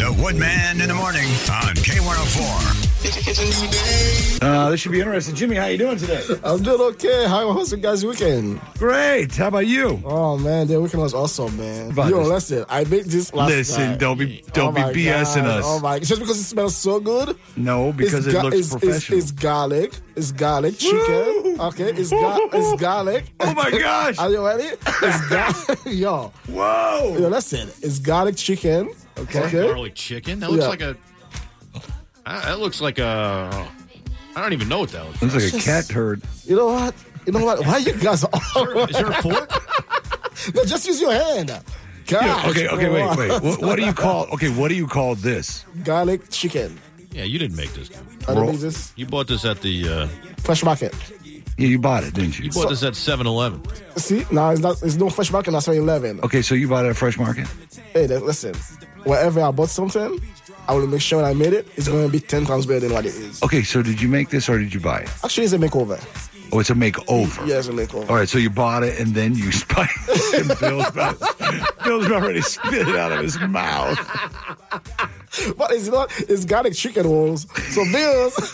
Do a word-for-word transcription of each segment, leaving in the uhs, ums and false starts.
The Woodman in the morning on K one oh four. It's a new day. Uh, this should be interesting. Jimmy, how you doing today? I'm doing okay. How was you guys' weekend? Great. How about you? Oh man, the weekend was awesome, man. About Yo, this- listen, I made this last Listen, night. don't be don't Oh be my BSing God. us. Oh my! Just because it smells so good. No, because It's it ga- looks it's, professional. It's, it's garlic. It's garlic chicken. Woo! Okay, it's ga- it's garlic. Oh my gosh! Are you ready? It's garlic. Yo, Whoa! yo, listen. It's garlic chicken. Okay. okay. Garlic chicken? That looks Yeah. like a. Uh, that looks like a. I don't even know what that looks Looks like. like a cat turd. You know what? You know what? Why you guys? All Is there a fork? no, just use your hand. Gosh, Yeah, okay, okay, wait, bro. wait. What, what do you call? Okay, what do you call this? Garlic chicken. Yeah, you didn't make this. Dude. I Roll. don't make this You bought this at the. Uh, fresh market. Yeah, you bought it, didn't you? you bought this at seven eleven. See, no, it's not. It's no fresh market. That's eleven. Okay, so you bought it at Fresh Market? Hey, then, listen. Wherever I bought something, I will make sure when I made it, it's going to be ten times better than what it is. Okay, so did you make this or did you buy it? Actually, it's a makeover. Oh, it's a makeover. Yeah, it's a makeover. All right, so you bought it and then you spiked it. And Bill's about, Bill's about ready to spit it out of his mouth. But it's not. It's garlic chicken rolls. So bills.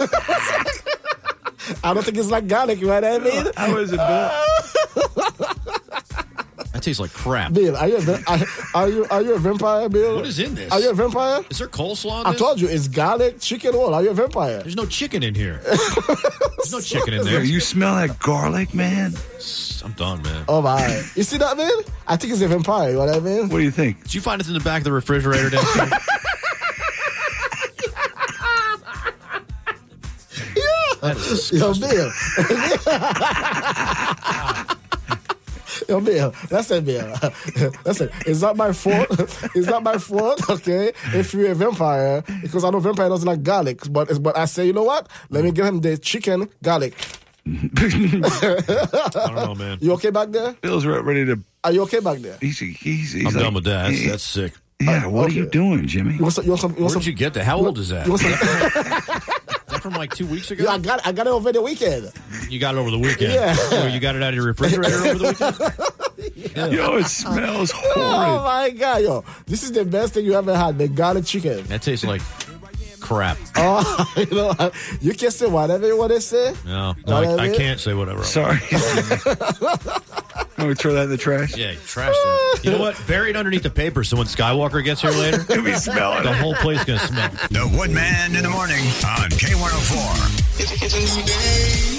I don't think it's like garlic. You know what I mean? How is it, Bill? That tastes like crap. Bill, are you, a, va- are, are you are you a vampire, Bill? What is in this? Are you a vampire? Is there coleslaw in I this? told you, it's garlic chicken roll. Are you a vampire? There's no chicken in here. There's no chicken in there. Here, you smell that garlic, man? I'm done, man. Oh my! You see that, man? I think it's a vampire. You know what I mean? What do you think? Did you find it in the back of the refrigerator downstairs? That is Yo, disgusting. Bill. Yo, Bill. Listen, Bill. Listen, it's not my fault. It's not my fault, okay? If you're a vampire, because I know vampire doesn't like garlic, but but I say, you know what? Let me give him the chicken garlic. I don't know, man. You okay back there? Bill's re- ready to. Are you okay back there? He's he's. he's I'm like, done with that. That's, yeah, that's sick. yeah, what okay. are you doing, Jimmy? You want some? You want some? You want Where some? did you get that? How old is that? You want some? Is that from like two weeks ago? Yeah, I got I got it over the weekend. You got it over the weekend. Yeah. Oh, you got it out of your refrigerator over the weekend? Yo, it smells Oh horrid. my god, yo! This is the best thing you ever had. The garlic chicken. That tastes like crap. Oh, you know what? You can say whatever you want to say. No, no I, I can't say whatever. Sorry. Can we throw that in the trash? Yeah, you trash that. You know what? Buried underneath the paper, so when Skywalker gets here later, You'll be smelling the it. whole place gonna smell. The Woodman in the morning on K one oh four. It's a new day.